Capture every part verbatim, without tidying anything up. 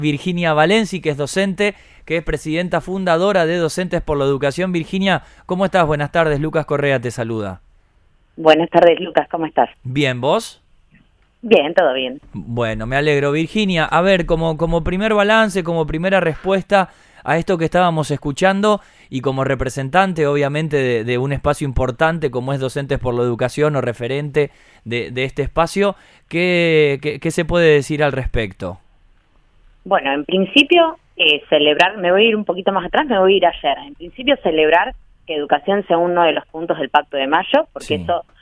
Virginia Valenci, que es docente, que es presidenta fundadora de Docentes por la Educación. Virginia, ¿cómo estás? Buenas tardes, Lucas Correa te saluda. Buenas tardes, Lucas, ¿cómo estás? Bien, ¿vos? Bien, todo bien. Bueno, me alegro. Virginia, a ver, como, como primer balance, como primera respuesta a esto que estábamos escuchando y como representante, obviamente, de, de un espacio importante como es Docentes por la Educación o referente de, de este espacio, ¿qué, qué, qué se puede decir al respecto? Bueno, en principio, eh, celebrar, me voy a ir un poquito más atrás, me voy a ir ayer. En principio, celebrar que educación sea uno de los puntos del Pacto de Mayo, porque Sí. eso,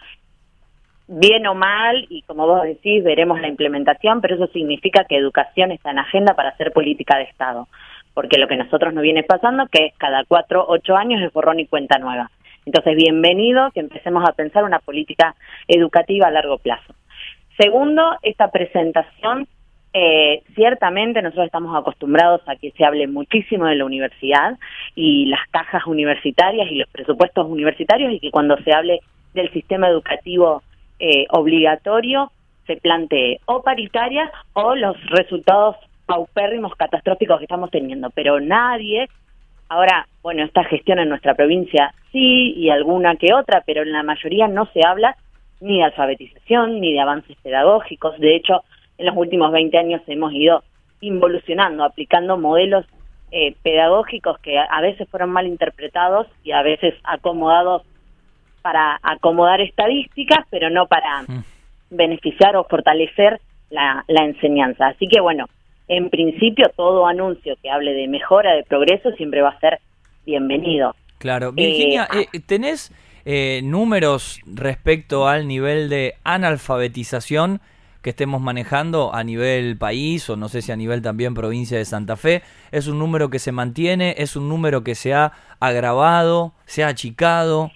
bien o mal, y como vos decís, veremos la implementación, pero eso significa que educación está en agenda para hacer política de Estado. Porque lo que a nosotros nos viene pasando, que es cada cuatro, ocho años es borrón y cuenta nueva. Entonces, bienvenido que empecemos a pensar una política educativa a largo plazo. Segundo, esta presentación, eh, ciertamente nosotros estamos acostumbrados a que se hable muchísimo de la universidad y las cajas universitarias y los presupuestos universitarios, y que cuando se hable del sistema educativo eh, obligatorio se plantee o paritaria o los resultados paupérrimos, catastróficos que estamos teniendo, pero nadie, ahora, bueno, esta gestión en nuestra provincia sí, y alguna que otra, pero en la mayoría no se habla ni de alfabetización, ni de avances pedagógicos. De hecho, en los últimos veinte años hemos ido involucionando, aplicando modelos eh, pedagógicos que a veces fueron mal interpretados y a veces acomodados para acomodar estadísticas, pero no para mm. beneficiar o fortalecer la, la enseñanza. Así que, bueno, en principio, todo anuncio que hable de mejora, de progreso, siempre va a ser bienvenido. Claro. Virginia, eh, eh, ¿tenés eh, números respecto al nivel de analfabetización que estemos manejando a nivel país, o no sé si a nivel también provincia de Santa Fe? ¿Es un número que se mantiene? ¿Es un número que se ha agravado? ¿Se ha achicado?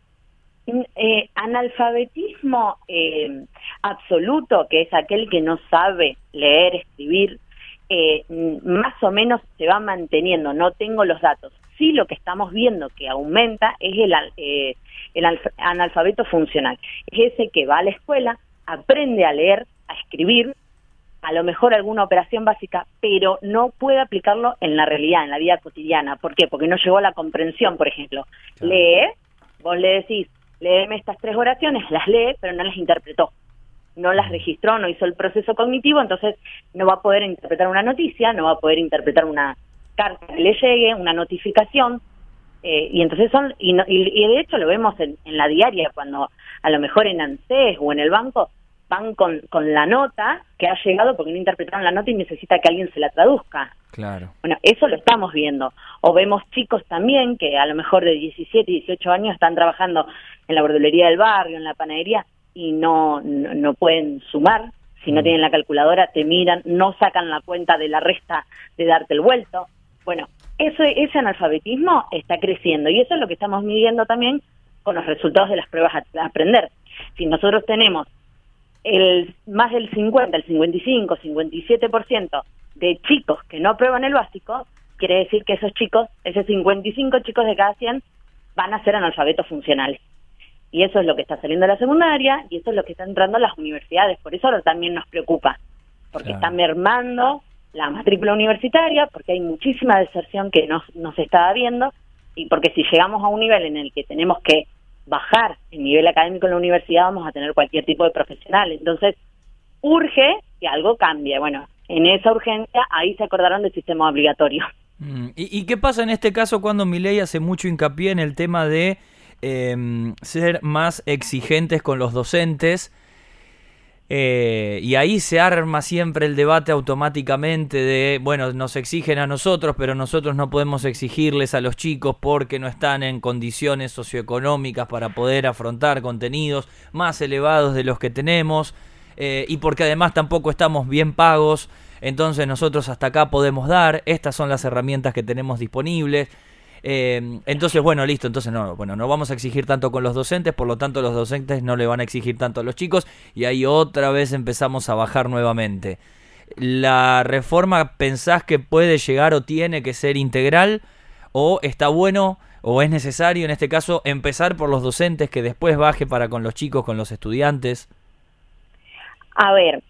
Eh, analfabetismo eh, absoluto, que es aquel que no sabe leer, escribir, Eh, más o menos se va manteniendo, no tengo los datos. Sí, lo que estamos viendo que aumenta es el, eh, el analfabeto funcional. Es ese que va a la escuela, aprende a leer, a escribir, a lo mejor alguna operación básica, pero no puede aplicarlo en la realidad, en la vida cotidiana. ¿Por qué? Porque no llegó a la comprensión, por ejemplo. Claro. Lee, vos le decís, léeme estas tres oraciones, las lee, pero no las interpretó. No las registró, no hizo el proceso cognitivo, entonces no va a poder interpretar una noticia, no va a poder interpretar una carta que le llegue, una notificación, eh, y entonces son, y, no, y, y de hecho lo vemos en, en la diaria, cuando a lo mejor en ANSES o en el banco van con, con la nota que ha llegado porque no interpretaron la nota y necesita que alguien se la traduzca. Claro. Bueno, eso lo estamos viendo. O vemos chicos también que a lo mejor de diecisiete, dieciocho años están trabajando en la verdulería del barrio, en la panadería, y no, no, no pueden sumar, si no tienen la calculadora, te miran, no sacan la cuenta de la resta de darte el vuelto. Bueno, eso, ese analfabetismo está creciendo, y eso es lo que estamos midiendo también con los resultados de las pruebas a, a aprender. Si nosotros tenemos el más del cincuenta, el cincuenta y cinco, cincuenta y siete por ciento de chicos que no aprueban el básico, quiere decir que esos chicos, esos cincuenta y cinco chicos de cada cien, van a ser analfabetos funcionales. Y eso es lo que está saliendo de la secundaria, y eso es lo que está entrando a las universidades. Por eso también nos preocupa, porque claro. Está mermando la matrícula universitaria, porque hay muchísima deserción que no, no se está habiendo, y porque si llegamos a un nivel en el que tenemos que bajar el nivel académico en la universidad, vamos a tener cualquier tipo de profesional. Entonces, urge que algo cambie. Bueno, en esa urgencia, ahí se acordaron del sistema obligatorio. Mm, ¿y, ¿Y qué pasa en este caso cuando Milei hace mucho hincapié en el tema de Eh, ser más exigentes con los docentes, eh, y ahí se arma siempre el debate automáticamente de, bueno, nos exigen a nosotros, pero nosotros no podemos exigirles a los chicos porque no están en condiciones socioeconómicas para poder afrontar contenidos más elevados de los que tenemos, eh, y porque además tampoco estamos bien pagos, entonces nosotros hasta acá podemos dar, estas son las herramientas que tenemos disponibles. Eh, entonces, bueno, listo, entonces no, bueno, no vamos a exigir tanto con los docentes, por lo tanto los docentes no le van a exigir tanto a los chicos, y ahí otra vez empezamos a bajar nuevamente. ¿La reforma pensás que puede llegar o tiene que ser integral, o está bueno o es necesario en este caso empezar por los docentes, que después baje para con los chicos, con los estudiantes? A ver,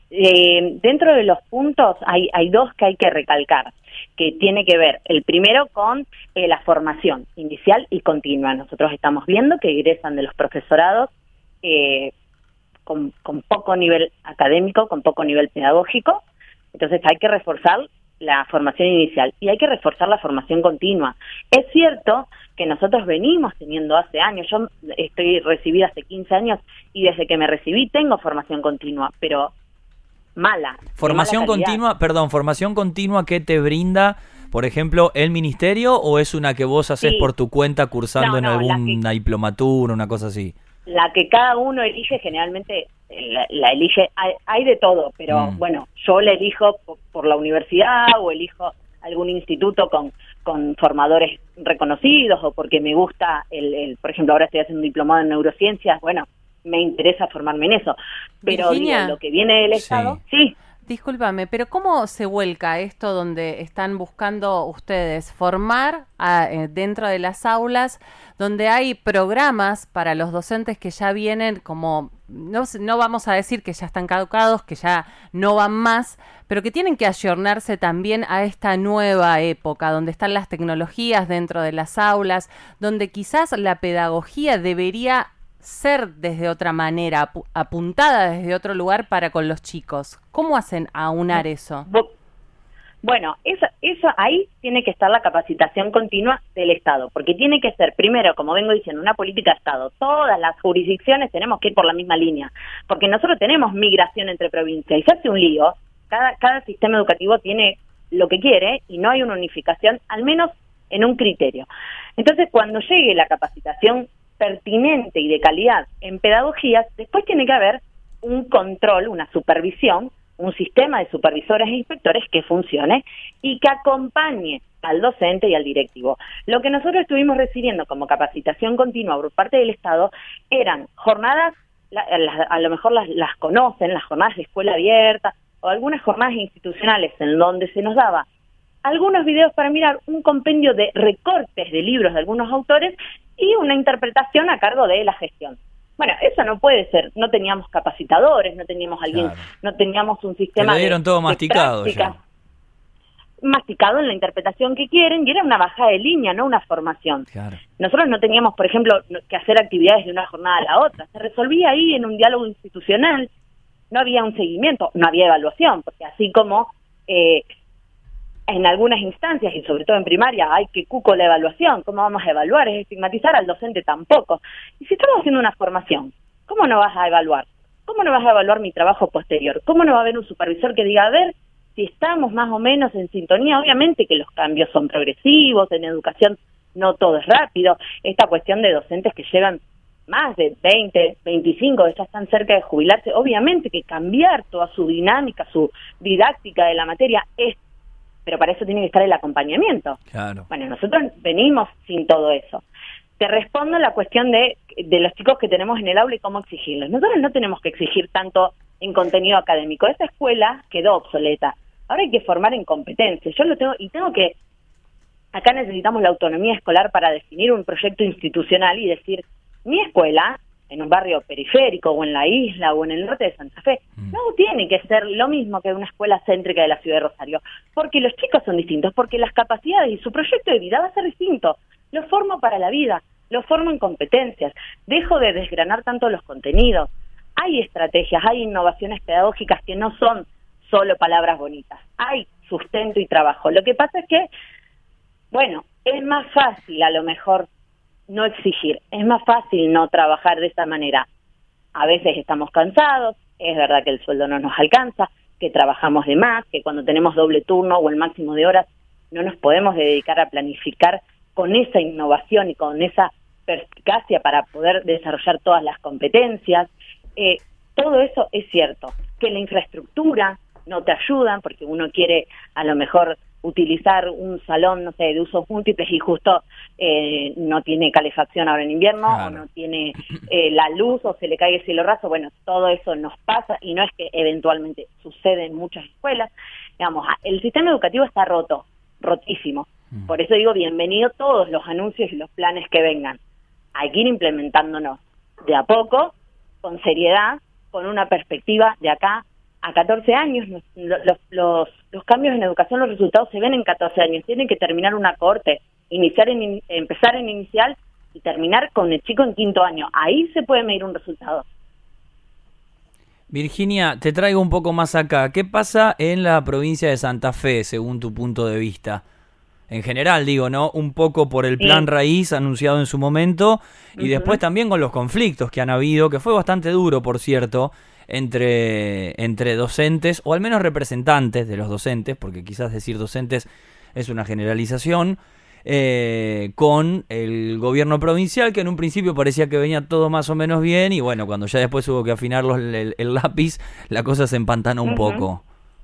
Eh, dentro de los puntos hay, hay dos que hay que recalcar, que tiene que ver, el primero con eh, la formación inicial y continua. Nosotros estamos viendo que egresan de los profesorados eh, con, con poco nivel académico, con poco nivel pedagógico, entonces hay que reforzar la formación inicial y hay que reforzar la formación continua. Es cierto que nosotros venimos teniendo hace años, yo estoy recibida hace quince años y desde que me recibí tengo formación continua, pero mala. Formación mala continua, perdón, formación continua que te brinda, por ejemplo, el ministerio, o es una que vos haces sí. por tu cuenta cursando no, no, en alguna que, diplomatura, una cosa así? La que cada uno elige, generalmente la, la elige, hay, hay de todo, pero mm. bueno, yo la elijo por, por la universidad o elijo algún instituto con, con formadores reconocidos o porque me gusta, el, el por ejemplo, ahora estoy haciendo un diplomado en neurociencias, bueno, me interesa formarme en eso. Pero digo, lo que viene del Estado, sí. sí. Discúlpame, pero ¿cómo se vuelca esto donde están buscando ustedes formar a, eh, dentro de las aulas, donde hay programas para los docentes que ya vienen como, no, no vamos a decir que ya están caducados, que ya no van más, pero que tienen que ayornarse también a esta nueva época, donde están las tecnologías dentro de las aulas, donde quizás la pedagogía debería ser desde otra manera, ap apuntada desde otro lugar para con los chicos? ¿Cómo hacen aunar eso? Bueno, eso, eso ahí tiene que estar la capacitación continua del Estado, porque tiene que ser, primero, como vengo diciendo, una política de Estado. Todas las jurisdicciones tenemos que ir por la misma línea, porque nosotros tenemos migración entre provincias y se hace un lío. Cada, cada sistema educativo tiene lo que quiere y no hay una unificación, al menos en un criterio. Entonces, cuando llegue la capacitación pertinente y de calidad en pedagogías, después tiene que haber un control, una supervisión, un sistema de supervisores e inspectores que funcione y que acompañe al docente y al directivo. Lo que nosotros estuvimos recibiendo como capacitación continua por parte del Estado eran jornadas, la, la, a lo mejor las, las conocen, las jornadas de escuela abierta o algunas jornadas institucionales en donde se nos daba algunos videos para mirar, un compendio de recortes de libros de algunos autores y una interpretación a cargo de la gestión. Bueno, eso no puede ser. No teníamos capacitadores, no teníamos alguien, claro. no teníamos un sistema. Te lo dieron de, todo masticado de ya. Masticado en la interpretación que quieren y era una bajada de línea, no una formación. Claro. Nosotros no teníamos, por ejemplo, que hacer actividades de una jornada a la otra. Se resolvía ahí en un diálogo institucional. No había un seguimiento, no había evaluación, porque así como eh, en algunas instancias, y sobre todo en primaria, hay que cuco la evaluación. ¿Cómo vamos a evaluar? Es estigmatizar al docente tampoco. Y si estamos haciendo una formación, ¿cómo no vas a evaluar? ¿Cómo no vas a evaluar mi trabajo posterior? ¿Cómo no va a haber un supervisor que diga, a ver, si estamos más o menos en sintonía? Obviamente que los cambios son progresivos, en educación no todo es rápido. Esta cuestión de docentes que llevan más de veinte, veinticinco, ya están cerca de jubilarse, obviamente que cambiar toda su dinámica, su didáctica de la materia es, pero para eso tiene que estar el acompañamiento. Claro. Bueno, nosotros venimos sin todo eso. Te respondo la cuestión de, de los chicos que tenemos en el aula y cómo exigirlos. Nosotros no tenemos que exigir tanto en contenido académico. Esa escuela quedó obsoleta. Ahora hay que formar en competencias. Yo lo tengo, y tengo que, acá necesitamos la autonomía escolar para definir un proyecto institucional y decir, mi escuela, en un barrio periférico o en la isla o en el norte de Santa Fe, mm. no tiene que ser lo mismo que una escuela céntrica de la ciudad de Rosario, porque los chicos son distintos, porque las capacidades y su proyecto de vida va a ser distinto. Los formo para la vida, los formo en competencias, dejo de desgranar tanto los contenidos. Hay estrategias, hay innovaciones pedagógicas que no son solo palabras bonitas, hay sustento y trabajo. Lo que pasa es que, bueno, es más fácil a lo mejor no exigir, es más fácil no trabajar de esa manera. A veces estamos cansados, es verdad que el sueldo no nos alcanza, que trabajamos de más, que cuando tenemos doble turno o el máximo de horas no nos podemos dedicar a planificar con esa innovación y con esa perspicacia para poder desarrollar todas las competencias. Eh, todo eso es cierto, que la infraestructura no te ayuda porque uno quiere a lo mejor utilizar un salón, no sé, de usos múltiples y justo eh, no tiene calefacción ahora en invierno, claro. o no tiene eh, la luz, o se le cae el cielo raso. Bueno, todo eso nos pasa y no es que eventualmente sucede en muchas escuelas. Digamos, el sistema educativo está roto, rotísimo. Mm. Por eso digo, bienvenido todos los anuncios y los planes que vengan. Hay que ir implementándonos de a poco, con seriedad, con una perspectiva de acá a catorce años, los, los, los, los cambios en educación, los resultados se ven en catorce años, tienen que terminar una cohorte, iniciar en, empezar en inicial y terminar con el chico en quinto año, ahí se puede medir un resultado. Virginia, te traigo un poco más acá. ¿Qué pasa en la provincia de Santa Fe, según tu punto de vista? En general, digo, ¿no? Un poco por el plan sí. raíz anunciado en su momento y uh-huh. después también con los conflictos que han habido, que fue bastante duro, por cierto, entre, entre docentes, o al menos representantes de los docentes, porque quizás decir docentes es una generalización, Eh, con el gobierno provincial, que en un principio parecía que venía todo más o menos bien, y bueno, cuando ya después hubo que afinar los, el, el lápiz, la cosa se empantanó un uh-huh. poco.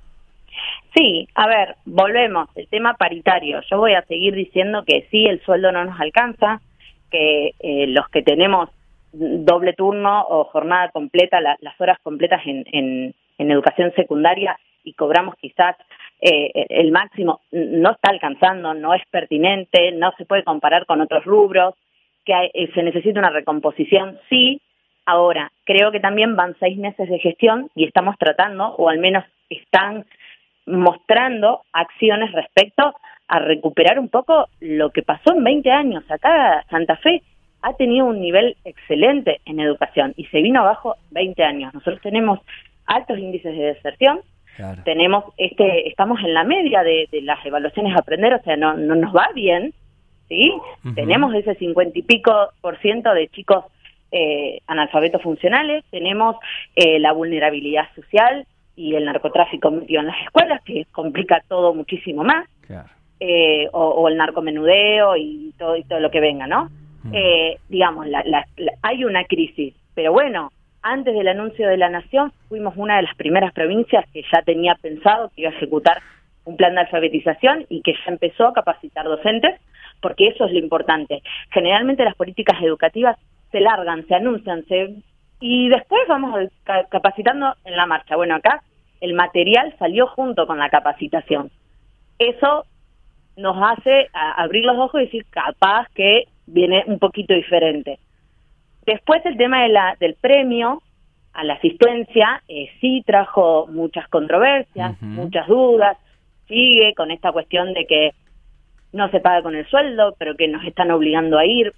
Sí, a ver, volvemos, el tema paritario. Yo voy a seguir diciendo que sí, el sueldo no nos alcanza, que eh, los que tenemos doble turno o jornada completa, la, las horas completas en, en, en educación secundaria y cobramos quizás Eh, el máximo, no está alcanzando, no es pertinente, no se puede comparar con otros rubros, que hay, eh, se necesita una recomposición, sí. Ahora, creo que también van seis meses de gestión y estamos tratando, o al menos están mostrando acciones respecto a recuperar un poco lo que pasó en veinte años. Acá Santa Fe ha tenido un nivel excelente en educación y se vino abajo veinte años. Nosotros tenemos altos índices de deserción. Claro. Tenemos este, estamos en la media de, de las evaluaciones a aprender, o sea, no, no nos va bien, ¿sí? Uh-huh. Tenemos ese cincuenta y pico por ciento de chicos eh, analfabetos funcionales, tenemos eh, la vulnerabilidad social y el narcotráfico metido en las escuelas, que complica todo muchísimo más, claro. eh, o, o el narcomenudeo y todo, y todo lo que venga, ¿no? Uh-huh. Eh, digamos, la, la, la, hay una crisis, pero bueno, antes del anuncio de la Nación, fuimos una de las primeras provincias que ya tenía pensado que iba a ejecutar un plan de alfabetización y que ya empezó a capacitar docentes, porque eso es lo importante. Generalmente las políticas educativas se largan, se anuncian, se y después vamos capacitando en la marcha. Bueno, acá el material salió junto con la capacitación. Eso nos hace abrir los ojos y decir, capaz que viene un poquito diferente. Después el tema de la, del premio a la asistencia eh, sí trajo muchas controversias, uh-huh. muchas dudas, sigue con esta cuestión de que no se paga con el sueldo, pero que nos están obligando a ir.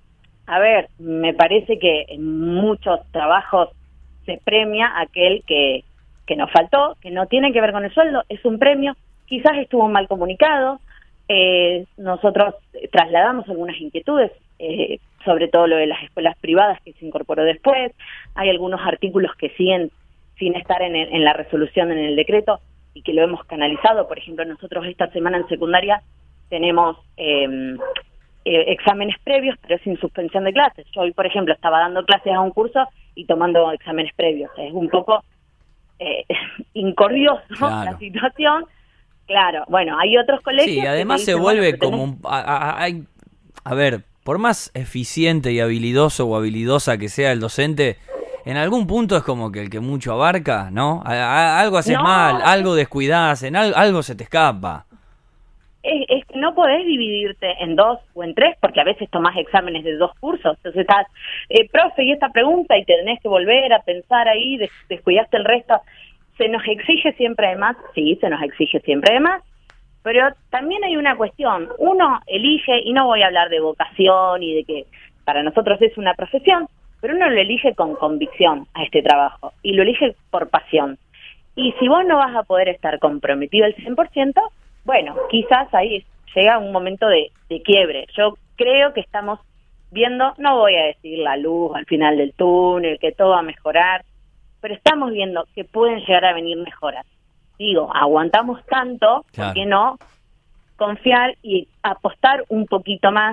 A ver, me parece que en muchos trabajos se premia a aquel que, que nos faltó, que no tiene que ver con el sueldo, es un premio, quizás estuvo mal comunicado, eh, nosotros trasladamos algunas inquietudes, eh, sobre todo lo de las escuelas privadas que se incorporó después, hay algunos artículos que siguen sin estar en, el, en la resolución, en el decreto, y que lo hemos canalizado. Por ejemplo, nosotros esta semana en secundaria tenemos eh, eh, exámenes previos, pero sin suspensión de clases. Yo hoy, por ejemplo, estaba dando clases a un curso y tomando exámenes previos. Es un poco eh, incorrioso, claro, la situación. Claro, bueno, hay otros colegios... Sí, además que dicen, se vuelve bueno, como... Un, a, a, a, a ver... Por más eficiente y habilidoso o habilidosa que sea el docente, en algún punto es como que el que mucho abarca, ¿no? A, a, algo haces no, mal, algo descuidás, en al, algo se te escapa. Es, es que no podés dividirte en dos o en tres, porque a veces tomás exámenes de dos cursos. Entonces estás, eh, profe, y esta pregunta, y te tenés que volver a pensar ahí, des, descuidaste el resto. ¿Se nos exige siempre de más? Sí, se nos exige siempre de más. Pero también hay una cuestión, uno elige, y no voy a hablar de vocación y de que para nosotros es una profesión, pero uno lo elige con convicción a este trabajo, y lo elige por pasión. Y si vos no vas a poder estar comprometido al cien por ciento, bueno, quizás ahí llega un momento de, de quiebre. Yo creo que estamos viendo, no voy a decir la luz al final del túnel, que todo va a mejorar, pero estamos viendo que pueden llegar a venir mejoras. Digo, aguantamos tanto, claro, ¿por qué no confiar y apostar un poquito más?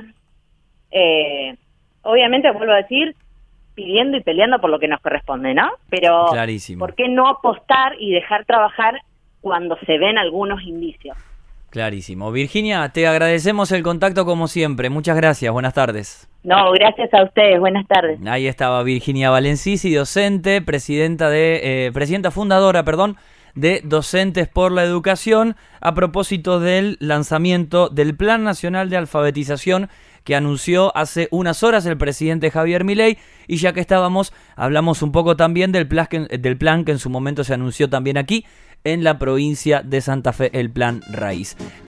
Eh, obviamente, vuelvo a decir, pidiendo y peleando por lo que nos corresponde, ¿no? Pero, clarísimo, ¿por qué no apostar y dejar trabajar cuando se ven algunos indicios? Clarísimo. Virginia, te agradecemos el contacto como siempre. Muchas gracias. Buenas tardes. No, gracias a ustedes. Buenas tardes. Ahí estaba Virginia Valencisi, docente, presidenta de, eh, presidenta fundadora, perdón, de Docentes por la Educación a propósito del lanzamiento del Plan Nacional de Alfabetización que anunció hace unas horas el presidente Javier Milei, y ya que estábamos, hablamos un poco también del plan que, del plan que en su momento se anunció también aquí en la provincia de Santa Fe, el Plan Raíz.